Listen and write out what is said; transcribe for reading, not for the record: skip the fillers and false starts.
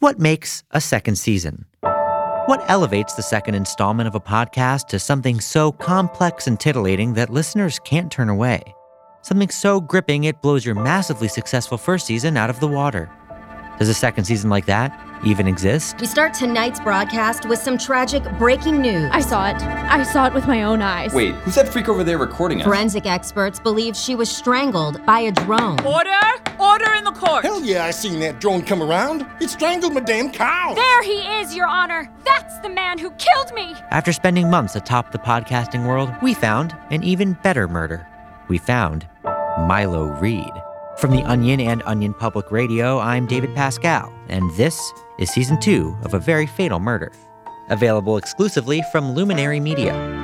What makes a second season? What elevates the second installment of a podcast to something so complex and titillating that listeners can't turn away? Something so gripping it blows your massively successful first season out of the water. Does a second season like that even exist? We start tonight's broadcast with some tragic breaking news. I saw it with my own eyes. Wait, who's that freak over there recording us? Forensic experts believe she was strangled by a drone. Order! Order in the court! Hell yeah, I seen that drone come around. It strangled my damn cow. There he is, Your Honor. That's the man who killed me. After spending months atop the podcasting world, we found an even better murder. We found Milo Reed. From The Onion and Onion Public Radio, I'm David Pascal, and this is Season 2 of A Very Fatal Murder. Available exclusively from Luminary Media.